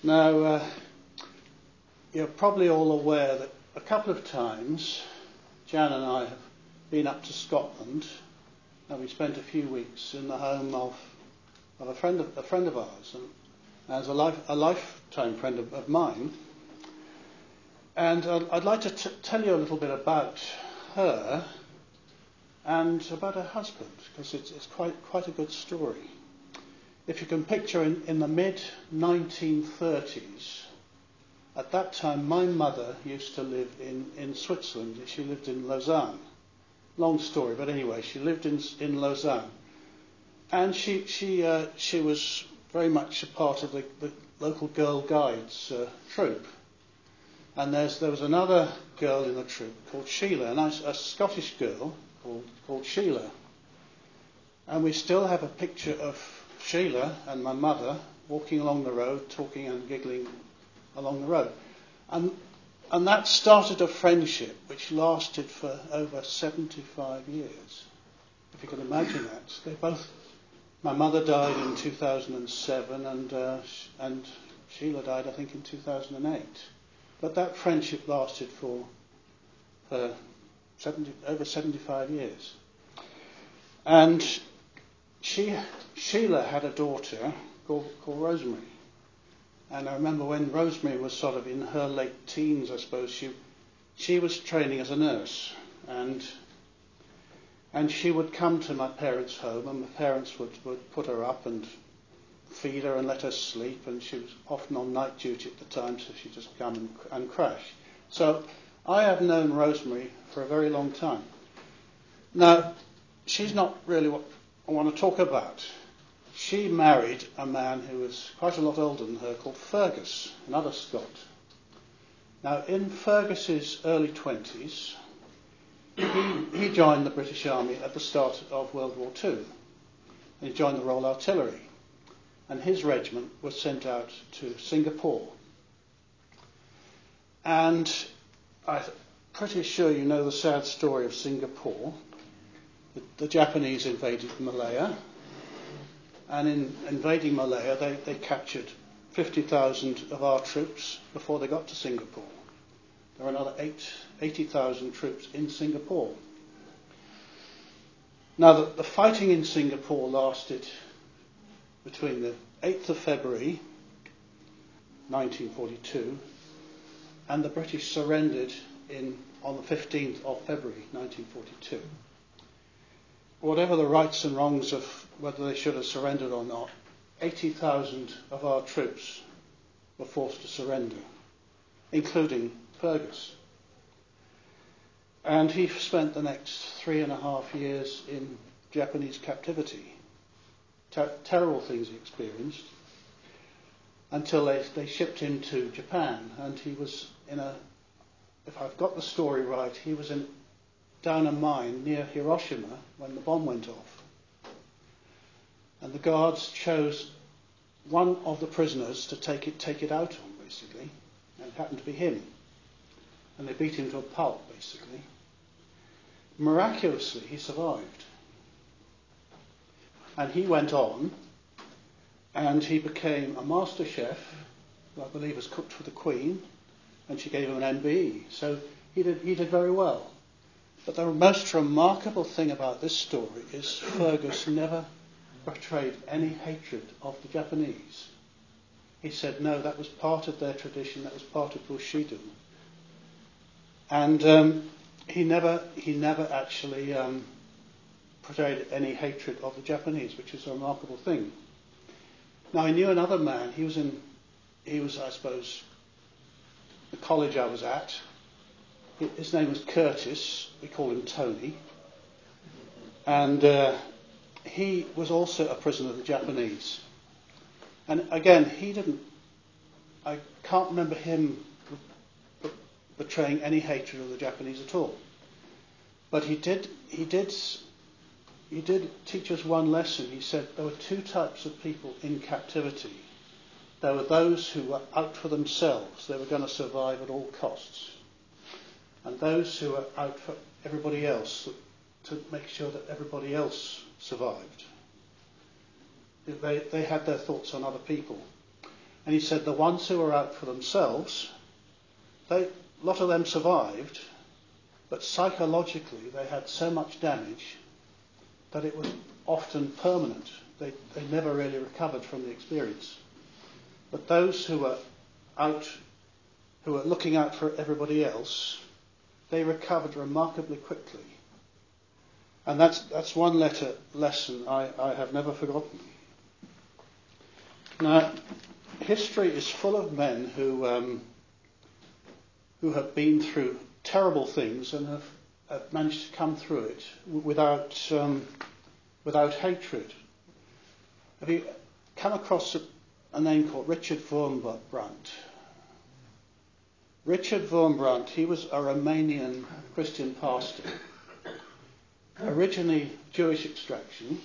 Now, you're probably all aware that a couple of times Jan and I have been up to Scotland, and we spent a few weeks in the home of a friend of ours, and as a lifetime friend of mine. And I'd like to tell you a little bit about her and about her husband, because it's quite a good story. If you can picture in the mid-1930s, at that time my mother used to live in Switzerland. She lived in Lausanne. Long story, but anyway, she lived in Lausanne. And she was very much a part of the local Girl Guides troupe. And there was another girl in the troupe called Sheila, a Scottish girl called Sheila. And we still have a picture of Sheila and my mother walking along the road, talking and giggling along the road. And that started a friendship which lasted for over 75 years. If you can imagine that. My mother died in 2007 and Sheila died, I think, in 2008. But that friendship lasted for over 75 years. And Sheila had a daughter called Rosemary. And I remember when Rosemary was sort of in her late teens, I suppose, she was training as a nurse. And she would come to my parents' home, and my parents would put her up and feed her and let her sleep, and she was often on night duty at the time, so she'd just come and crash. So I have known Rosemary for a very long time. Now, she's not really what I want to talk about. She married a man who was quite a lot older than her, called Fergus, another Scot. Now, in Fergus's early 20s, he joined the British Army at the start of World War II. And he joined the Royal Artillery. And his regiment was sent out to Singapore. And I'm pretty sure you know the sad story of Singapore. The Japanese invaded Malaya. And in invading Malaya, they captured 50,000 of our troops before they got to Singapore. There were another 80,000 troops in Singapore. Now, the fighting in Singapore lasted between the 8th of February 1942 and the British surrendered on the 15th of February 1942. Whatever the rights and wrongs of whether they should have surrendered or not, 80,000 of our troops were forced to surrender, including Fergus. And he spent the next 3.5 years in Japanese captivity. Terrible things he experienced, until they shipped him to Japan, and he was if I've got the story right, he was down a mine near Hiroshima when the bomb went off. And the guards chose one of the prisoners to take it out on, basically, and it happened to be him. And they beat him to a pulp, basically. Miraculously, he survived. And he went on, and he became a master chef, who I believe has cooked for the Queen, and she gave him an MBE. So he did very well. But the most remarkable thing about this story is Fergus never betrayed any hatred of the Japanese. He said, no, that was part of their tradition, that was part of Bushido. And he never actually portrayed any hatred of the Japanese, which is a remarkable thing. Now, I knew another man. He was, I suppose, the college I was at. His name was Curtis. We called him Tony. And he was also a prisoner of the Japanese. And again, I can't remember him betraying any hatred of the Japanese at all. But he did teach us one lesson. He said there were two types of people in captivity. There were those who were out for themselves. They were going to survive at all costs. And those who were out for everybody else, to make sure that everybody else survived. They had their thoughts on other people. And he said the ones who were out for themselves, a lot of them survived, but psychologically they had so much damage that it was often permanent. They never really recovered from the experience. But those who were looking out for everybody else, they recovered remarkably quickly. And that's one lesson I have never forgotten. Now, history is full of men who have been through terrible things and have managed to come through it without hatred. Have you come across a name called Richard Wurmbrand? Richard Wurmbrand, he was a Romanian Christian pastor, originally Jewish extraction,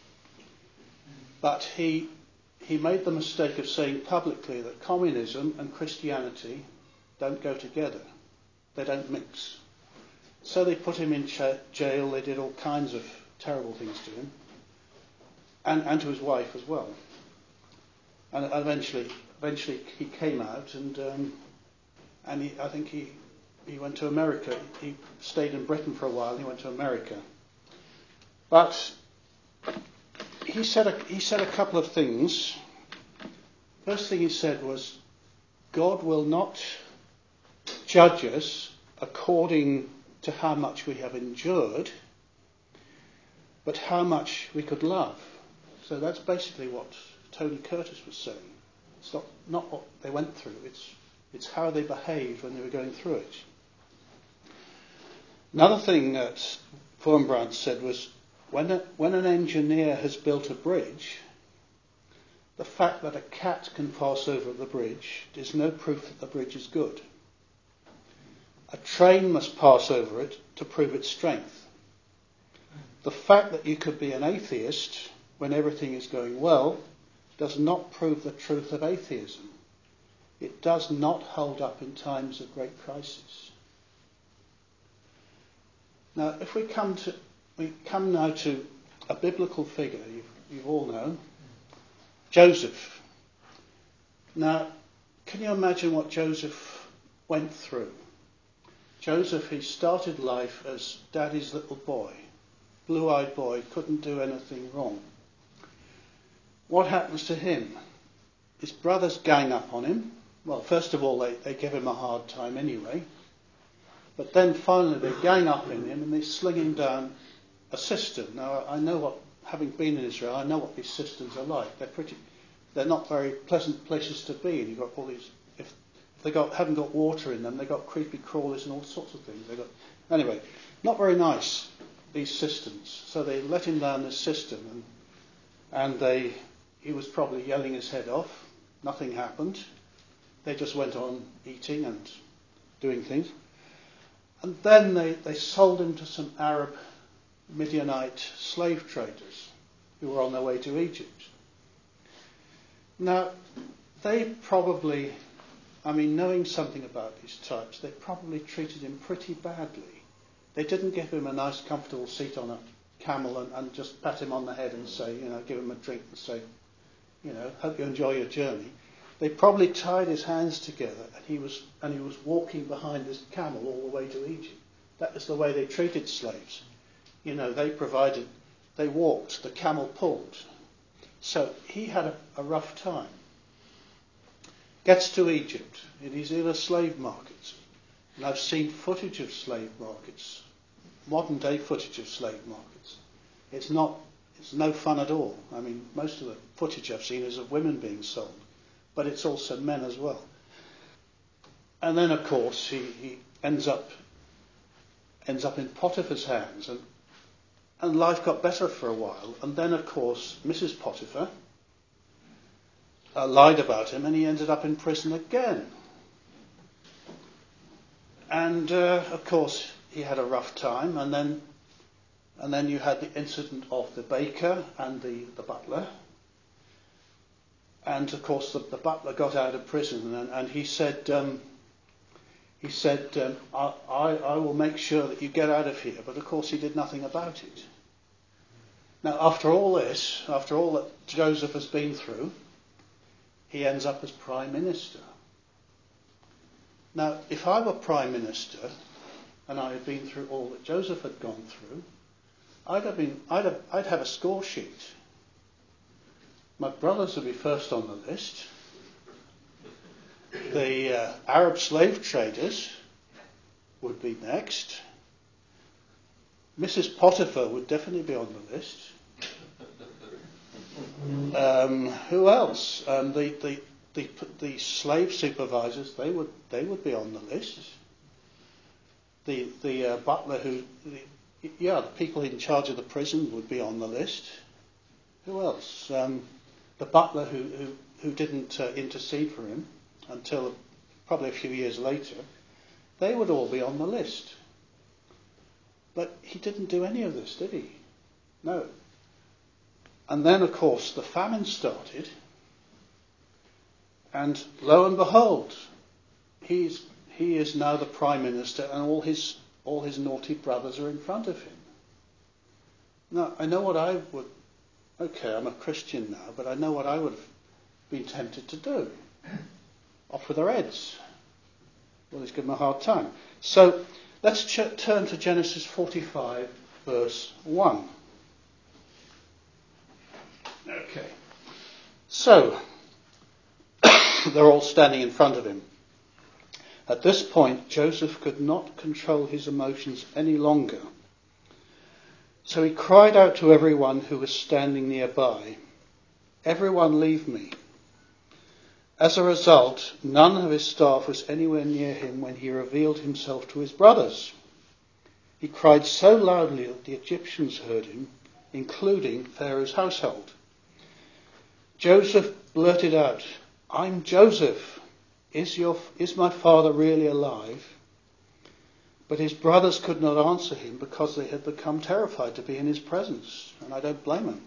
but he made the mistake of saying publicly that communism and Christianity don't go together. They don't mix. So they put him in jail. They did all kinds of terrible things to him, and to his wife as well. And eventually he came out, and I think he went to America. He stayed in Britain for a while, and he went to America. But he said a couple of things. First thing he said was, God will not judge us according to how much we have endured, but how much we could love. So that's basically what Tony Curtis was saying. It's not what they went through, it's how they behaved when they were going through it. Another thing that Wurmbrand said was, when an engineer has built a bridge, the fact that a cat can pass over the bridge is no proof that the bridge is good. A train must pass over it to prove its strength. The fact that you could be an atheist when everything is going well does not prove the truth of atheism. It does not hold up in times of great crisis. Now, if we come now to a biblical figure you all know, Joseph. Now, can you imagine what Joseph went through? Joseph, he started life as daddy's little boy, blue-eyed boy, couldn't do anything wrong. What happens to him? His brothers gang up on him. Well, first of all, they give him a hard time anyway. But then finally they gang up on him and they sling him down a cistern. Now, I know what, having been in Israel, I know what these cisterns are like. They're not very pleasant places to be. And you've got all these, if they haven't got water in them, they've got creepy crawlers and all sorts of things. Anyway, not very nice, these cisterns. So they let him down this cistern, and he was probably yelling his head off. Nothing happened. They just went on eating and doing things. And then they sold him to some Arab Midianite slave traders who were on their way to Egypt. Now, they probably, knowing something about these types, they probably treated him pretty badly. They didn't give him a nice, comfortable seat on a camel and just pat him on the head and say, give him a drink and say, hope you enjoy your journey. They probably tied his hands together and he was walking behind this camel all the way to Egypt. That was the way they treated slaves. They walked, the camel pulled. So he had a rough time. Gets to Egypt, and he's in a slave market. And I've seen footage of slave markets, modern day footage of slave markets. It's no fun at all. Most of the footage I've seen is of women being sold, but it's also men as well. And then, of course, he ends up in Potiphar's hands, and life got better for a while. And then, of course, Mrs. Potiphar lied about him, and he ended up in prison again. And, of course, he had a rough time. And then you had the incident of the baker and the butler. And, of course, the butler got out of prison, and he said, I will make sure that you get out of here. But, of course, he did nothing about it. Now, after all that Joseph has been through, he ends up as Prime Minister. Now, if I were Prime Minister and I had been through all that Joseph had gone through, I'd have a score sheet. My brothers would be first on the list. The Arab slave traders would be next. Mrs. Potiphar would definitely be on the list. Who else? The slave supervisors, they would be on the list. The butler the people in charge of the prison would be on the list. Who else? The butler who didn't intercede for him until probably a few years later, they would all be on the list. But he didn't do any of this, did he? No. And then, of course, the famine started, and lo and behold, he is now the Prime Minister, and all his naughty brothers are in front of him. Now, I know what I would... Okay, I'm a Christian now, but I know what I would have been tempted to do. Off with their heads. Well, he's given them a hard time. So, let's turn to Genesis 45, verse 1. Okay. So, they're all standing in front of him. At this point, Joseph could not control his emotions any longer. So he cried out to everyone who was standing nearby, "Everyone leave me." As a result, none of his staff was anywhere near him when he revealed himself to his brothers. He cried so loudly that the Egyptians heard him, including Pharaoh's household. Joseph blurted out, "I'm Joseph. Is my father really alive?" But his brothers could not answer him because they had become terrified to be in his presence, and I don't blame them.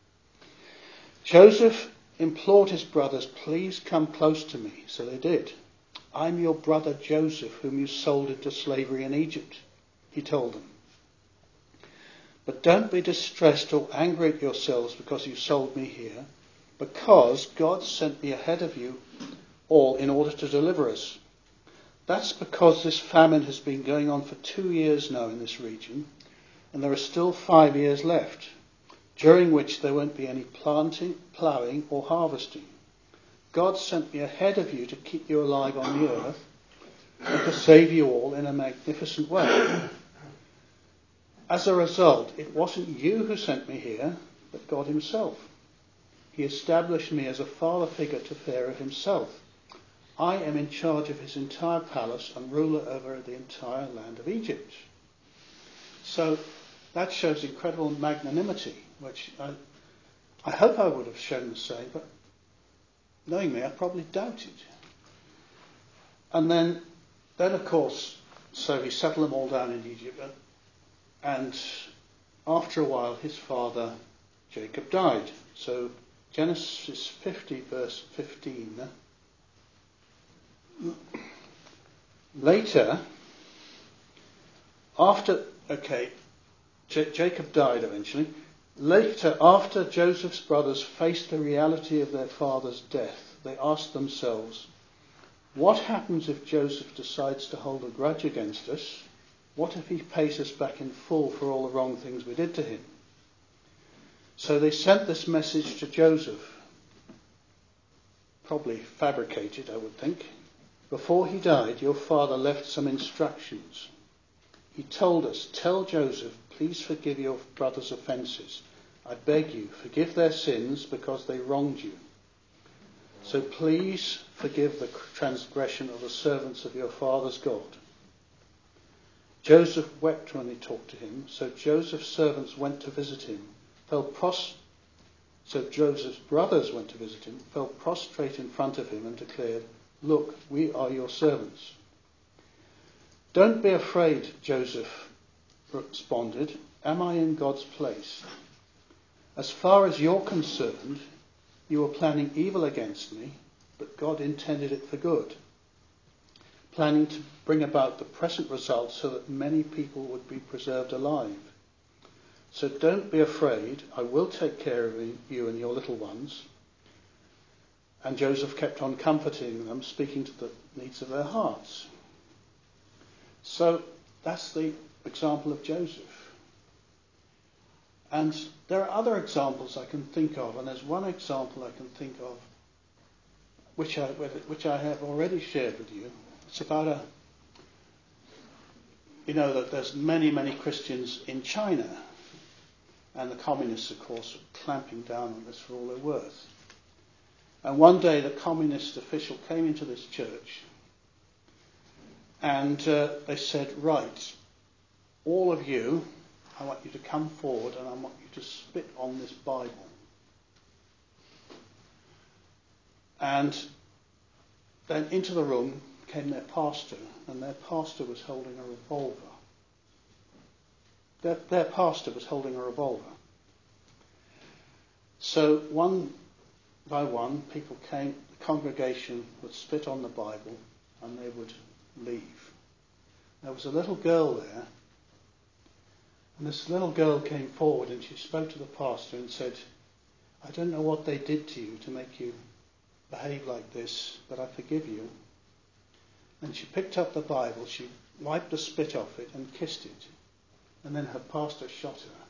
Joseph implored his brothers, "Please come close to me." So they did. "I'm your brother Joseph, whom you sold into slavery in Egypt," he told them. "But don't be distressed or angry at yourselves because you sold me here, because God sent me ahead of you all in order to deliver us. That's because this famine has been going on for 2 years now in this region, and there are still 5 years left, during which there won't be any planting, ploughing or harvesting. God sent me ahead of you to keep you alive on the earth and to save you all in a magnificent way. As a result, it wasn't you who sent me here, but God himself. He established me as a father figure to Pharaoh himself. I am in charge of his entire palace and ruler over the entire land of Egypt." So that shows incredible magnanimity, which I hope I would have shown the same, but knowing me, I probably doubted. And then of course, so he settled them all down in Egypt, and after a while his father Jacob died. So Genesis 50 verse 15. Later, Jacob died eventually. Later, after Joseph's brothers faced the reality of their father's death, they asked themselves, "What happens if Joseph decides to hold a grudge against us? What if he pays us back in full for all the wrong things we did to him?" So they sent this message to Joseph, probably fabricated, I would think. "Before he died, your father left some instructions. He told us, 'Tell Joseph, please forgive your brother's offences. I beg you, forgive their sins because they wronged you. So please forgive the transgression of the servants of your father's God.' Joseph wept when they talked to him, so Joseph's servants went to visit him, So Joseph's brothers went to visit him, fell prostrate in front of him and declared, 'Look, we are your servants.' 'Don't be afraid,' Joseph responded. 'Am I in God's place? As far as you're concerned, you were planning evil against me, but God intended it for good, planning to bring about the present result so that many people would be preserved alive. So don't be afraid. I will take care of you and your little ones. And Joseph kept on comforting them, speaking to the needs of their hearts. So that's the example of Joseph. And there are other examples I can think of, and there's one example I can think of which I have already shared with you. It's about that there's many, many Christians in China, and the communists, of course, are clamping down on this for all they're worth. And one day the communist official came into this church and they said, right, all of you, I want you to come forward and I want you to spit on this Bible. And then into the room came their pastor, and their pastor was holding a revolver. Their pastor was holding a revolver. So one by one, people came, the congregation would spit on the Bible, and they would leave. There was a little girl there, and this little girl came forward and she spoke to the pastor and said, I don't know what they did to you to make you behave like this, but I forgive you. And she picked up the Bible, she wiped the spit off it and kissed it. And then her pastor shot her.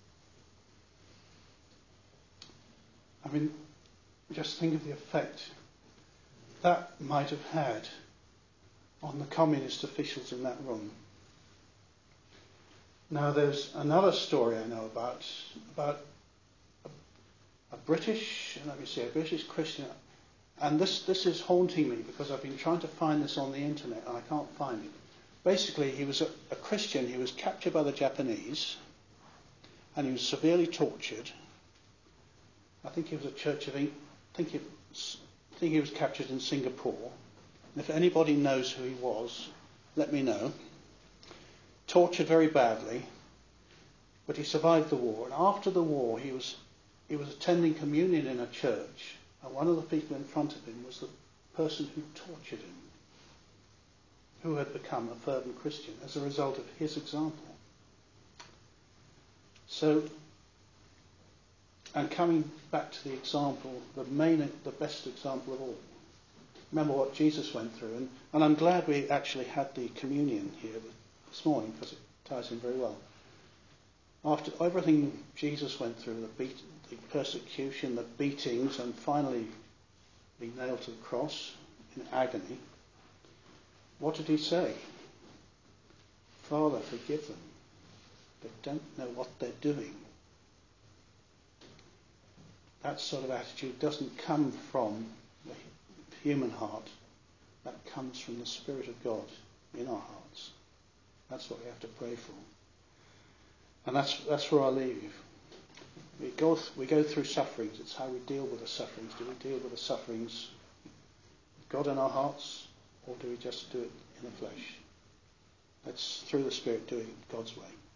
I mean, just think of the effect that might have had on the communist officials in that room. Now there's another story I know about a British Christian. And this is haunting me because I've been trying to find this on the internet and I can't find it. Basically, he was a Christian. He was captured by the Japanese and he was severely tortured. I think he was he was captured in Singapore. And if anybody knows who he was, let me know. Tortured very badly, but he survived the war. And after the war, he was attending communion in a church. And one of the people in front of him was the person who tortured him, who had become a fervent Christian as a result of his example. So, and coming back to the example, the best example of all. Remember what Jesus went through, and I'm glad we actually had the communion here this morning because it ties in very well. After everything Jesus went through, the persecution, the beatings, and finally being nailed to the cross in agony, what did he say? Father, forgive them. They don't know what they're doing. That sort of attitude doesn't come from the human heart. That comes from the Spirit of God in our hearts. That's what we have to pray for. And that's where I leave you. We go through sufferings. It's how we deal with the sufferings. Do we deal with the sufferings with God in our hearts, or do we just do it in the flesh? That's through the Spirit, do it God's way.